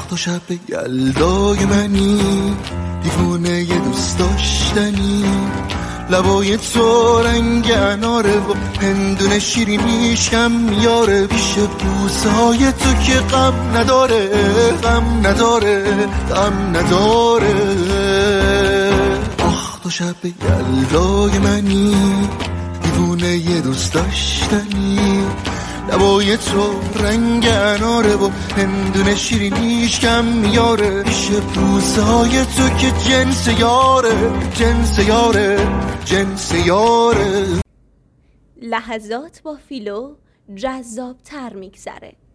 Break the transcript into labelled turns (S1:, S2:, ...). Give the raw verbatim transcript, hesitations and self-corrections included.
S1: آخ تو شب یلدای منی، دیوونه یه دوست داشتنی، لبای تو رنگ اناره و هندونه شیرینیش کم یاره، پیش بوسهای تو که غم نداره، غم نداره، غم نداره. آخ تو شب یلدای منی، دیوونه یه دوست داشتنی، لبای تو رنگ اناره و هندونه شیرینیش کم یاره، پیش بوسهای تو که جنس یاره، جنس یاره، جنس یاره.
S2: لحظات با فیلو جذاب تر میگذره.